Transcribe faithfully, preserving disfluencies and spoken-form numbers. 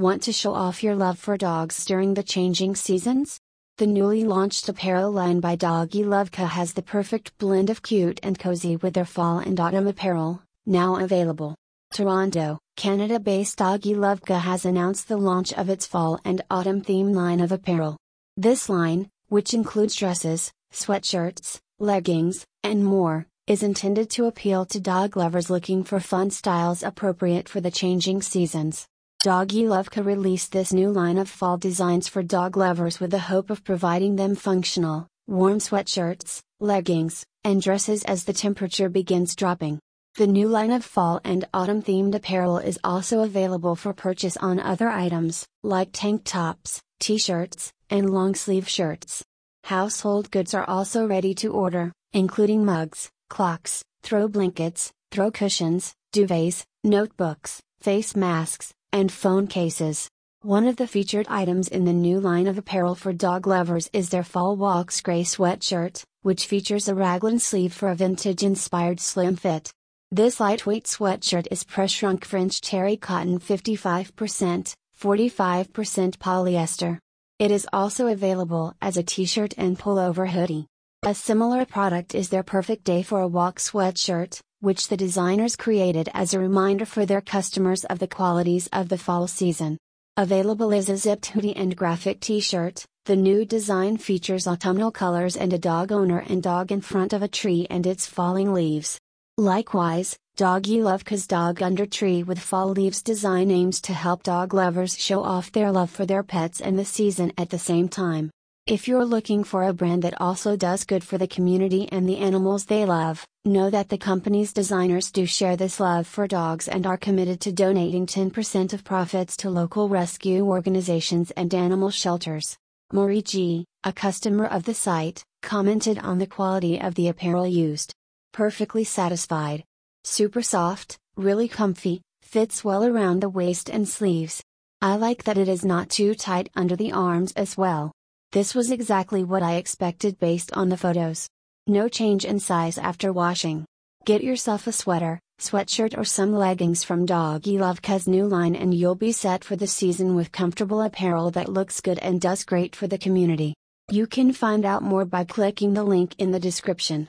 Want to show off your love for dogs during the changing seasons? The newly launched apparel line by Doggylovka has the perfect blend of cute and cozy with their fall and autumn apparel, now available. Toronto, Canada-based Doggylovka has announced the launch of its fall and autumn theme line of apparel. This line, which includes dresses, sweatshirts, leggings, and more, is intended to appeal to dog lovers looking for fun styles appropriate for the changing seasons. Doggylovka released this new line of fall designs for dog lovers with the hope of providing them functional, warm sweatshirts, leggings, and dresses as the temperature begins dropping. The new line of fall and autumn themed apparel is also available for purchase on other items, like tank tops, t-shirts, and long-sleeve shirts. Household goods are also ready to order, including mugs, clocks, throw blankets, throw cushions, duvets, notebooks, face masks, and phone cases. One of the featured items in the new line of apparel for dog lovers is their Fall Walks Gray sweatshirt, which features a raglan sleeve for a vintage-inspired slim fit. This lightweight sweatshirt is press-shrunk French terry cotton fifty-five percent, forty-five percent polyester. It is also available as a t-shirt and pullover hoodie. A similar product is their Perfect Day for a Walk sweatshirt, which the designers created as a reminder for their customers of the qualities of the fall season. Available as a zipped hoodie and graphic t-shirt, the new design features autumnal colors and a dog owner and dog in front of a tree and its falling leaves. Likewise, Doggylovka's Dog Under Tree with Fall Leaves design aims to help dog lovers show off their love for their pets and the season at the same time. If you're looking for a brand that also does good for the community and the animals they love, know that the company's designers do share this love for dogs and are committed to donating ten percent of profits to local rescue organizations and animal shelters. Marie G., a customer of the site, commented on the quality of the apparel used. Perfectly satisfied. Super soft, really comfy, fits well around the waist and sleeves. I like that it is not too tight under the arms as well. This was exactly what I expected based on the photos. No change in size after washing. Get yourself a sweater, sweatshirt or some leggings from Doggylovka's new line and you'll be set for the season with comfortable apparel that looks good and does great for the community. You can find out more by clicking the link in the description.